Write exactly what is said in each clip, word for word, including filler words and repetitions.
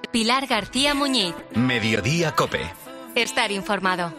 Pilar García Muñiz. Mediodía COPE. Estar informado.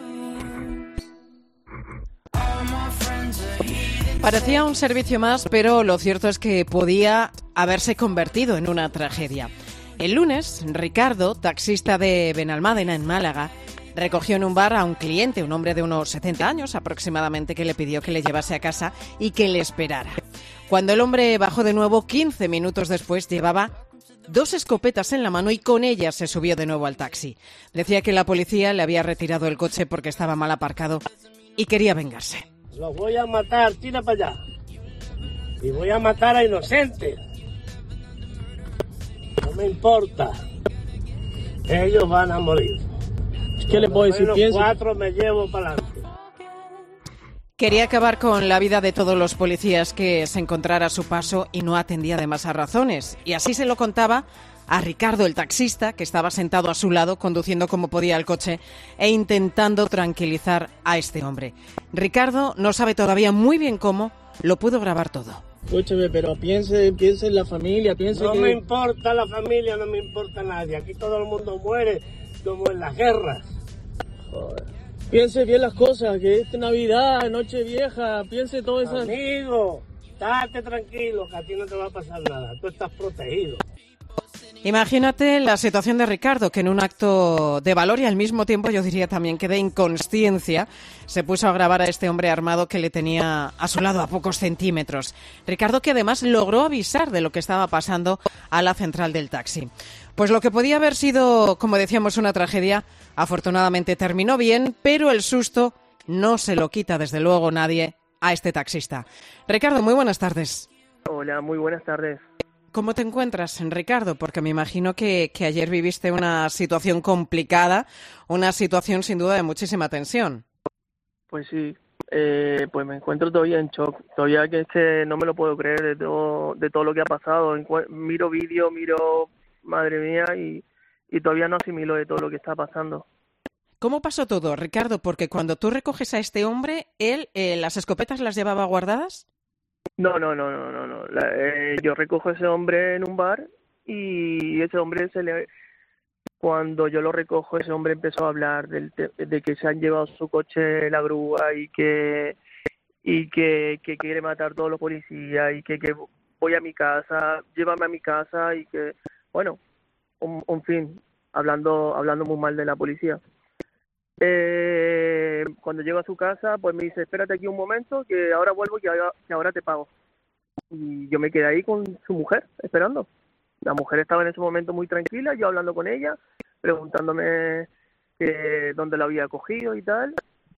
Parecía un servicio más, pero lo cierto es que podía haberse convertido en una tragedia. El lunes, Ricardo, taxista de Benalmádena, en Málaga, recogió en un bar a un cliente, un hombre de unos setenta años aproximadamente, que le pidió que le llevase a casa y que le esperara. Cuando el hombre bajó de nuevo, quince minutos después, llevaba dos escopetas en la mano y con ellas se subió de nuevo al taxi. Decía que la policía le había retirado el coche porque estaba mal aparcado y quería vengarse. Los voy a matar, tira para allá. Y voy a matar a inocentes. No me importa. Ellos van a morir. ¿Qué le puedo decir? Los Pienso. cuatro me llevo para adelante. Quería acabar con la vida de todos los policías que se encontrara a su paso y no atendía además a razones. Y así se lo contaba a Ricardo, el taxista, que estaba sentado a su lado, conduciendo como podía el coche e intentando tranquilizar a este hombre. Ricardo no sabe todavía muy bien cómo, lo pudo grabar todo. Escúcheme, pero piense, piense en la familia, piense No que... me importa la familia, no me importa nadie. Aquí todo el mundo muere como en las guerras. Joder. Piense bien las cosas, que es Navidad, Nochevieja, piense todo eso. Amigo, estate tranquilo, que a ti no te va a pasar nada. Tú estás protegido. Imagínate la situación de Ricardo, que en un acto de valor y al mismo tiempo yo diría también que de inconsciencia se puso a grabar a este hombre armado que le tenía a su lado a pocos centímetros. Ricardo, que además logró avisar de lo que estaba pasando a la central del taxi. Pues lo que podía haber sido, como decíamos, una tragedia, afortunadamente terminó bien, pero el susto no se lo quita desde luego nadie a este taxista. Ricardo, muy buenas tardes. Hola, muy buenas tardes. ¿Cómo te encuentras, Ricardo? Porque me imagino que, que ayer viviste una situación complicada, una situación sin duda de muchísima tensión. Pues sí, eh, pues me encuentro todavía en shock. Todavía que es que no me lo puedo creer de todo, de todo lo que ha pasado. Encu- miro vídeo, miro, madre mía, y, y todavía no asimilo de todo lo que está pasando. ¿Cómo pasó todo, Ricardo? Porque cuando tú recoges a este hombre, ¿él eh, las escopetas las llevaba guardadas? No, no, no, no, no, no. La- eh, yo recojo a ese hombre en un bar y ese hombre se le... Cuando yo lo recojo, ese hombre empezó a hablar del te- de que se han llevado su coche la grúa y que y que, que quiere matar a todos los policías y que, que voy a mi casa, llévame a mi casa y que, bueno, un, un fin, hablando hablando muy mal de la policía. Eh, cuando llego a su casa, pues me dice, espérate aquí un momento, que ahora vuelvo y que ahora, que ahora te pago. Y yo me quedé ahí con su mujer, esperando. La mujer estaba en ese momento muy tranquila, yo hablando con ella, preguntándome que dónde la había cogido y tal.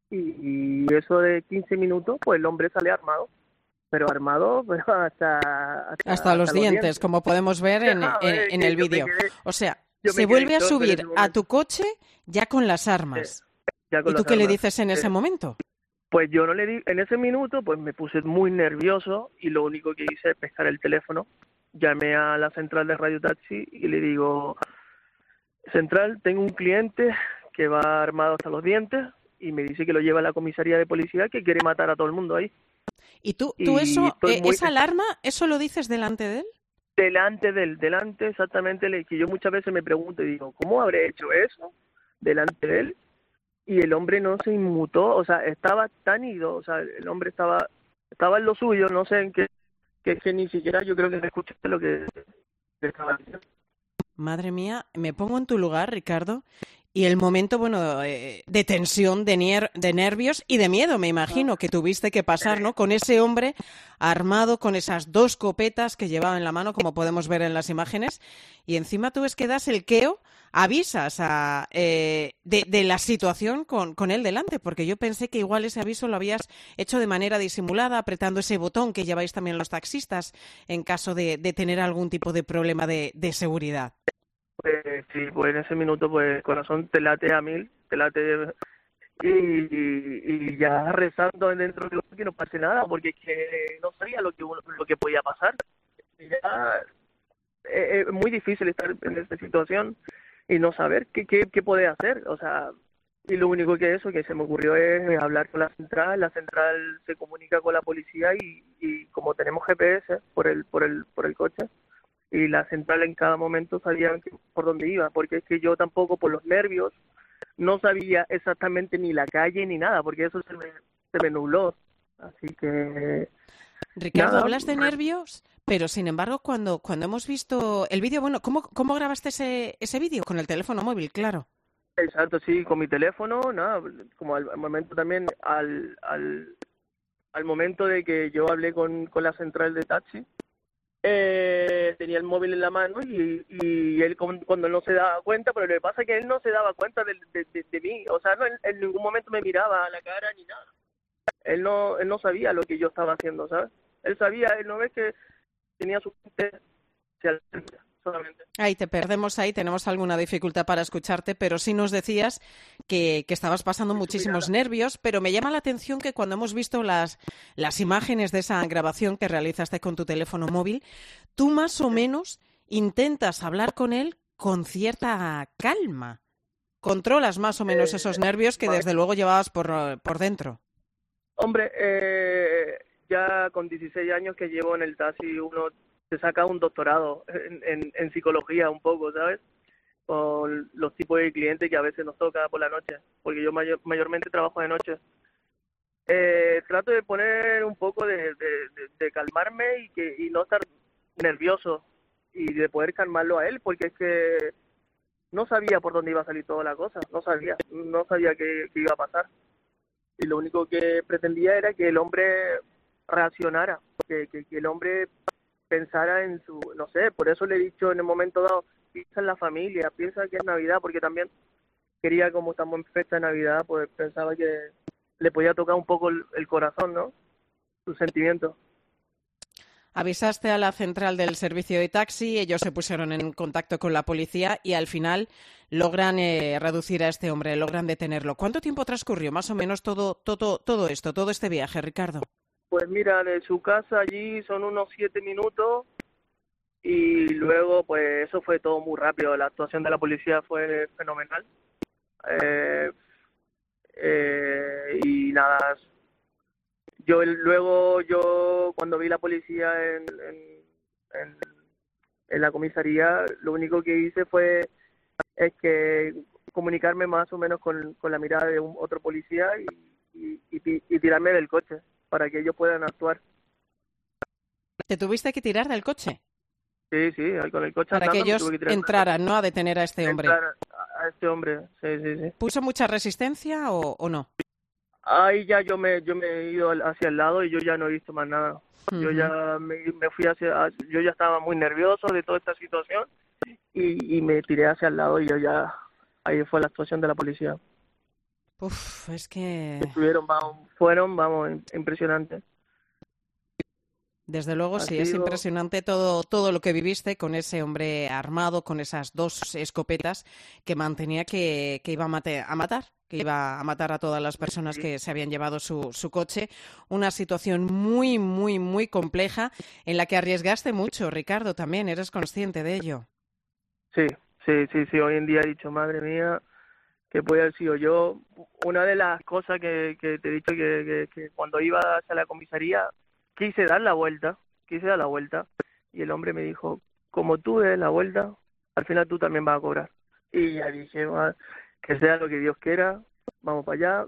Y, y eso de quince minutos, pues el hombre sale armado. Pero armado pues, hasta, hasta... Hasta los hasta dientes, dientes. como podemos ver en, A en, ver, en que el yo me vídeo. quedé- O sea, yo se me quedé vuelve a en shock en subir ese a momento. tu coche ya con las armas. Ya con ¿Y tú las qué le armas. dices en ese Eh, momento? Pues yo no le di, en ese minuto pues me puse muy nervioso y lo único que hice es pescar el teléfono, llamé a la central de Radio Taxi y le digo, central, tengo un cliente que va armado hasta los dientes y me dice que lo lleva a la comisaría de policía que quiere matar a todo el mundo ahí. ¿Y tú, tú y eso, estoy eh, muy- esa alarma, eso lo dices delante de él? Delante del, delante exactamente, le- que yo muchas veces me pregunto y digo, ¿cómo habré hecho eso delante de él? Y el hombre no se inmutó, o sea, estaba tan ido, o sea, el hombre estaba estaba en lo suyo, no sé en qué, que, que ni siquiera yo creo que me escuchaste lo que que estaba diciendo. Madre mía, me pongo en tu lugar, Ricardo, y el momento, bueno, eh, de tensión, de, nier- de nervios y de miedo, me imagino, que tuviste que pasar, ¿no? Con ese hombre armado, con esas dos copetas que llevaba en la mano, como podemos ver en las imágenes, y encima tú ves que das el queo, avisas a, eh, de, de la situación con, con él delante, porque yo pensé que igual ese aviso lo habías hecho de manera disimulada, apretando ese botón que lleváis también los taxistas en caso de, de tener algún tipo de problema de, de seguridad. Pues sí, pues en ese minuto pues el corazón te late a mil, te late y, y, y ya rezando dentro de lo que no pase nada, porque es que no sabía lo que uno- lo que podía pasar. Ya es, es muy difícil estar en esta situación y no saber qué, qué, qué puede hacer, o sea, y lo único que eso que se me ocurrió es hablar con la central, la central se comunica con la policía y, y como tenemos G P S por el por el por el coche, y la central en cada momento sabía por dónde iba, porque es que yo tampoco por los nervios no sabía exactamente ni la calle ni nada, porque eso se me, se me nubló. Así que... Ricardo, nada. hablas de nervios, pero sin embargo, cuando, cuando hemos visto el vídeo, bueno, ¿cómo, cómo grabaste ese, ese vídeo? Con el teléfono móvil, claro. Exacto, sí, con mi teléfono, nada, como al, al momento también, al, al, al momento de que yo hablé con, con la central de taxi, eh, tenía el móvil en la mano y, y él con- cuando no se daba cuenta, pero lo que pasa es que él no se daba cuenta de, de, de, de mí, o sea, no, en, en ningún momento me miraba a la cara ni nada. Él no, él no sabía lo que yo estaba haciendo, ¿sabes? Él sabía, él no ve que tenía su mente hacia la frente, solamente. Ahí te perdemos, ahí tenemos alguna dificultad para escucharte, pero sí nos decías que, que estabas pasando muchísimos nervios, pero me llama la atención que cuando hemos visto las, las imágenes de esa grabación que realizaste con tu teléfono móvil, tú más o menos intentas hablar con él con cierta calma. Controlas más o menos esos nervios que desde luego llevabas por, por dentro. Hombre, eh, ya con dieciséis años que llevo en el taxi, uno se saca un doctorado en, en, en psicología un poco, ¿sabes? Con los tipos de clientes que a veces nos toca por la noche, porque yo mayor, mayormente trabajo de noche. Eh, trato de poner un poco de, de, de, de calmarme y que y no estar nervioso y de poder calmarlo a él, porque es que no sabía por dónde iba a salir toda la cosa, no sabía, no sabía qué, qué iba a pasar. Y lo único que pretendía era que el hombre reaccionara, que, que, que el hombre pensara en su, no sé, por eso le he dicho en el momento dado, piensa en la familia, piensa que es Navidad, porque también quería, como estamos en fecha de Navidad, pues pensaba que le podía tocar un poco el, el corazón, ¿no? Sus sentimientos. Avisaste a la central del servicio de taxi, ellos se pusieron en contacto con la policía y al final logran eh, reducir a este hombre, logran detenerlo. ¿Cuánto tiempo transcurrió más o menos todo, todo, todo esto, todo este viaje, Ricardo? Pues mira, de su casa allí son unos siete minutos y luego pues eso fue todo muy rápido. La actuación de la policía fue fenomenal. Eh, eh, y nada, yo luego yo cuando vi la policía en, en, en, en la comisaría, lo único que hice fue es que comunicarme más o menos con, con la mirada de un otro policía y, y, y, y tirarme del coche para que ellos puedan actuar. ¿Te tuviste que tirar del coche? Sí, sí, con el coche Para andando que me ellos tuve que tirar. entraran, ¿no?, a detener a este hombre. Entrar a, a este hombre, sí, sí, sí. ¿Puso mucha resistencia o, o no? Ahí ya yo me yo me he ido al- hacia el lado y yo ya no he visto más nada. Yo Ujú. ya me, me fui hacia, yo ya estaba muy nervioso de toda esta situación y, y me tiré hacia el lado y yo ya, ahí fue la actuación de la policía. Uf, es que Estuvieron, vamos, fueron, vamos, impresionantes. desde luego Ha sí, es sido- impresionante todo, todo lo que viviste con ese hombre armado, con esas dos escopetas que mantenía que, que iba a, mate- a matar, que iba a matar a todas las personas que se habían llevado su, su coche. Una situación muy, muy, muy compleja en la que arriesgaste mucho, Ricardo, también, eres consciente de ello. Sí, sí, sí, sí, hoy en día he dicho, madre mía, que puede haber sido yo. Una de las cosas que, que te he dicho que, que, que cuando iba hacia la comisaría quise dar la vuelta, quise dar la vuelta y el hombre me dijo, como tú des la vuelta, al final tú también vas a cobrar. Y ya dije, "Va, que sea lo que Dios quiera, vamos para allá".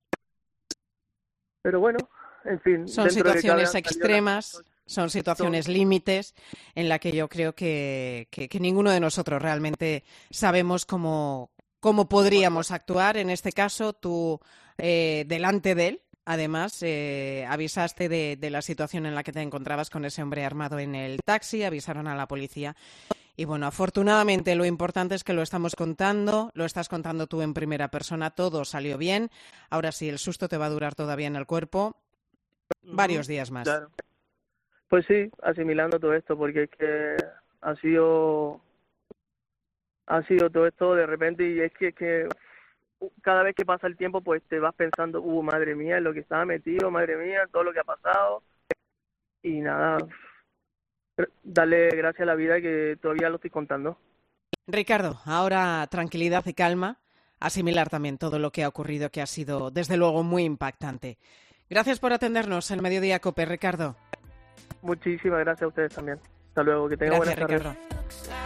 Pero bueno, en fin. Son dentro de que situaciones habrán salido las extremas, cosas. son situaciones límites en la que yo creo que, que, que ninguno de nosotros realmente sabemos cómo, cómo podríamos actuar. En este caso, tú eh, delante de él, además, eh, avisaste de, de la situación en la que te encontrabas con ese hombre armado en el taxi, avisaron a la policía. Y bueno, afortunadamente lo importante es que lo estamos contando, lo estás contando tú en primera persona, todo salió bien. Ahora sí, el susto te va a durar todavía en el cuerpo varios días más. Claro. Pues sí, asimilando todo esto, porque es que ha sido ha sido todo esto de repente y es que, es que cada vez que pasa el tiempo pues te vas pensando, uh, madre mía, en lo que estaba metido, madre mía, todo lo que ha pasado y nada, darle gracias a la vida que todavía lo estoy contando. Ricardo, ahora tranquilidad y calma, asimilar también todo lo que ha ocurrido, que ha sido desde luego muy impactante. Gracias por atendernos en Mediodía COPE, Ricardo. Muchísimas gracias a ustedes también. Hasta luego, que tenga Gracias, buenas tardes. Ricardo.